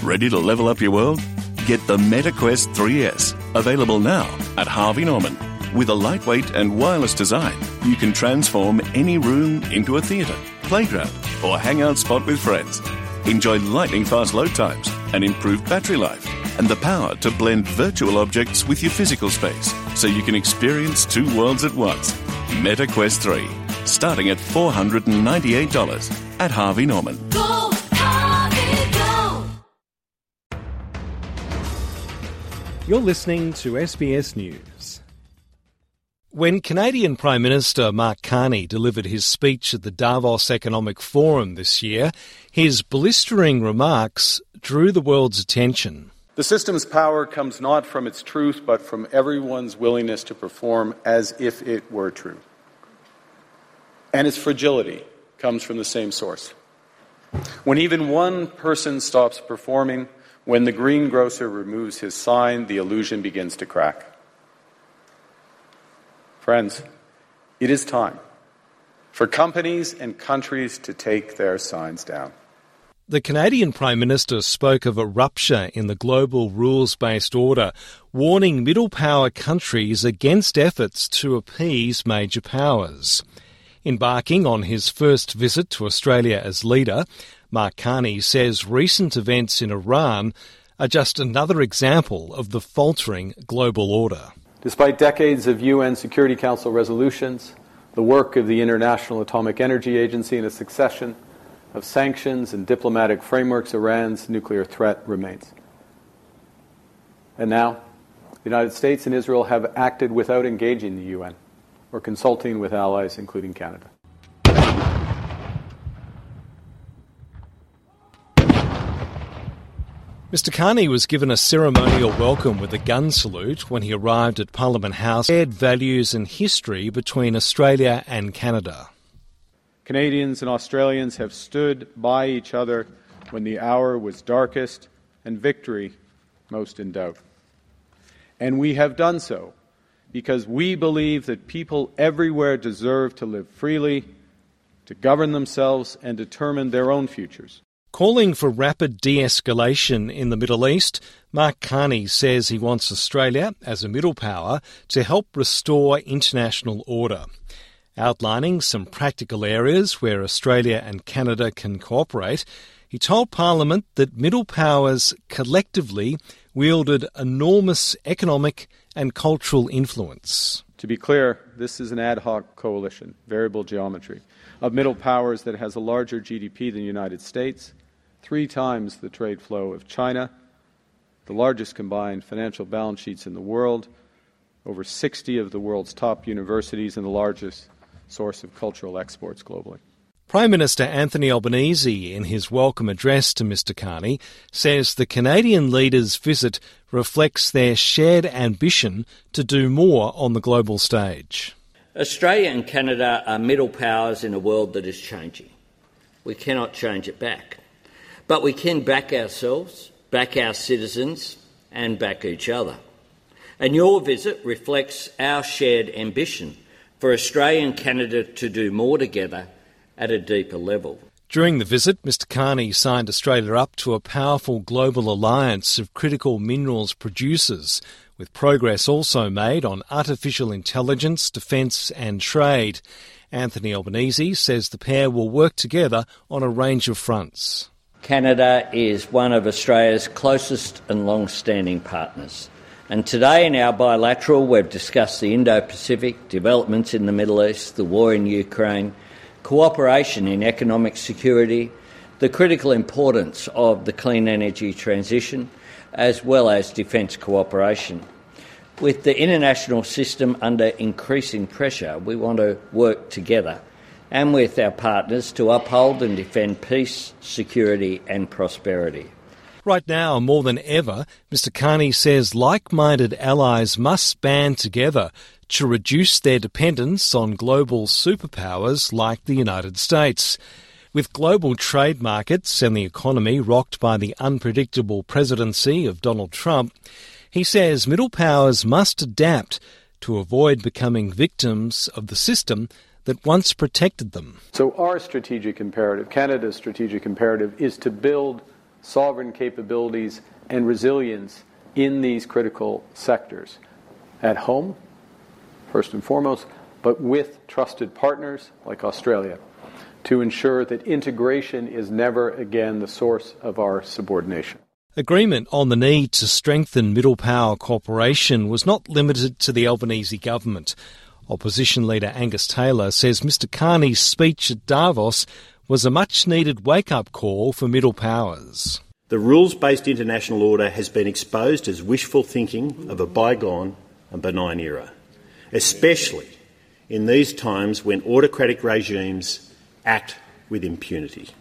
Ready to level up your world? Get the MetaQuest 3S, available now at Harvey Norman. With a lightweight and wireless design, you can transform any room into a theatre, playground, or hangout spot with friends. Enjoy lightning-fast load times, an improved battery life, and the power to blend virtual objects with your physical space, so you can experience two worlds at once. MetaQuest 3, starting at $498 at Harvey Norman. Go, Harvey, go! You're listening to SBS News. When Canadian Prime Minister Mark Carney delivered his speech at the Davos Economic Forum this year, his blistering remarks drew the world's attention. The system's power comes not from its truth, but from everyone's willingness to perform as if it were true. And its fragility comes from the same source. When even one person stops performing, when the greengrocer removes his sign, the illusion begins to crack. Friends, it is time for companies and countries to take their signs down. The Canadian Prime Minister spoke of a rupture in the global rules-based order, warning middle power countries against efforts to appease major powers. Embarking on his first visit to Australia as leader, Mark Carney says recent events in Iran are just another example of the faltering global order. Despite decades of UN Security Council resolutions, the work of the International Atomic Energy Agency, and a succession of sanctions and diplomatic frameworks, Iran's nuclear threat remains. And now, the United States and Israel have acted without engaging the UN or consulting with allies, including Canada. Mr Carney was given a ceremonial welcome with a gun salute when he arrived at Parliament House. Shared values and history between Australia and Canada. Canadians and Australians have stood by each other when the hour was darkest and victory most in doubt. And we have done so because we believe that people everywhere deserve to live freely, to govern themselves and determine their own futures. Calling for rapid de-escalation in the Middle East, Mark Carney says he wants Australia, as a middle power, to help restore international order. Outlining some practical areas where Australia and Canada can cooperate, he told Parliament that middle powers collectively wielded enormous economic and cultural influence. To be clear, this is an ad hoc coalition, variable geometry, of middle powers that has a larger GDP than the United States, 3 times the trade flow of China, the largest combined financial balance sheets in the world, over 60 of the world's top universities, and the largest source of cultural exports globally. Prime Minister Anthony Albanese, in his welcome address to Mr Carney, says the Canadian leader's visit reflects their shared ambition to do more on the global stage. Australia and Canada are middle powers in a world that is changing. We cannot change it back. But we can back ourselves, back our citizens, and back each other. And your visit reflects our shared ambition for Australia and Canada to do more together at a deeper level. During the visit, Mr Carney signed Australia up to a powerful global alliance of critical minerals producers, with progress also made on artificial intelligence, defence and trade. Anthony Albanese says the pair will work together on a range of fronts. Canada is one of Australia's closest and long-standing partners. And today in our bilateral, we've discussed the Indo-Pacific, developments in the Middle East, the war in Ukraine, cooperation in economic security, the critical importance of the clean energy transition, as well as defence cooperation. With the international system under increasing pressure, we want to work together and with our partners to uphold and defend peace, security and prosperity. Right now, more than ever, Mr Carney says like-minded allies must band together to reduce their dependence on global superpowers like the United States. With global trade markets and the economy rocked by the unpredictable presidency of Donald Trump, he says middle powers must adapt to avoid becoming victims of the system that once protected them. So our strategic imperative, Canada's strategic imperative, is to build sovereign capabilities and resilience in these critical sectors. At home, first and foremost, but with trusted partners like Australia, to ensure that integration is never again the source of our subordination. Agreement on the need to strengthen middle power cooperation was not limited to the Albanese government. Opposition leader Angus Taylor says Mr Carney's speech at Davos was a much-needed wake-up call for middle powers. The rules-based international order has been exposed as wishful thinking of a bygone and benign era, especially in these times when autocratic regimes act with impunity.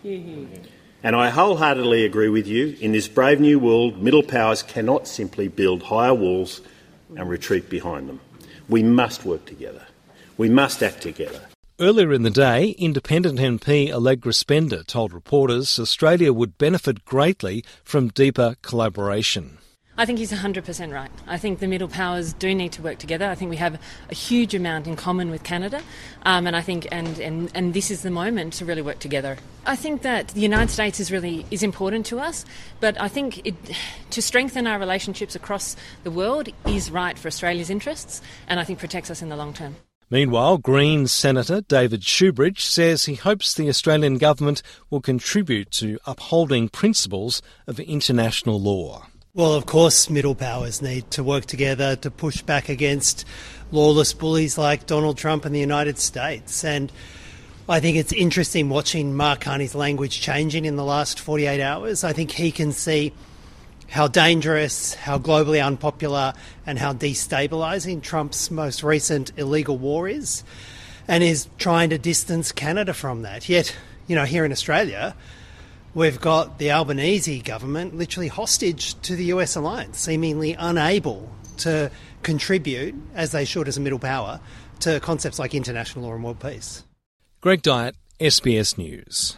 And I wholeheartedly agree with you. In this brave new world, middle powers cannot simply build higher walls and retreat behind them. We must work together. We must act together. Earlier in the day, Independent MP Allegra Spender told reporters Australia would benefit greatly from deeper collaboration. I think he's 100% right. I think the middle powers do need to work together. I think we have a huge amount in common with Canada, and I think and this is the moment to really work together. I think that the United States is important to us, but I think to strengthen our relationships across the world is right for Australia's interests, and I think protects us in the long term. Meanwhile, Greens Senator David Shoebridge says he hopes the Australian government will contribute to upholding principles of international law. Well, of course, middle powers need to work together to push back against lawless bullies like Donald Trump and the United States. And I think it's interesting watching Mark Carney's language changing in the last 48 hours. I think he can see how dangerous, how globally unpopular and how destabilising Trump's most recent illegal war is, and is trying to distance Canada from that. Yet, here in Australia, we've got the Albanese government literally hostage to the US alliance, seemingly unable to contribute, as they should as a middle power, to concepts like international law and world peace. Greg Dyett, SBS News.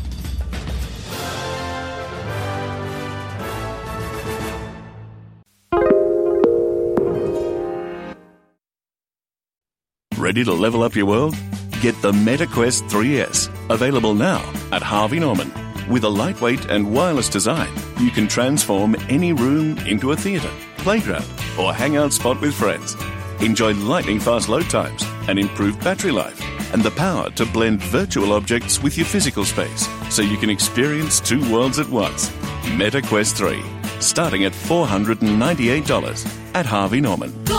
Ready to level up your world? Get the MetaQuest 3S, available now at Harvey Norman. With a lightweight and wireless design, you can transform any room into a theatre, playground, or hangout spot with friends. Enjoy lightning-fast load times, an improved battery life, and the power to blend virtual objects with your physical space, so you can experience two worlds at once. MetaQuest 3, starting at $498 at Harvey Norman.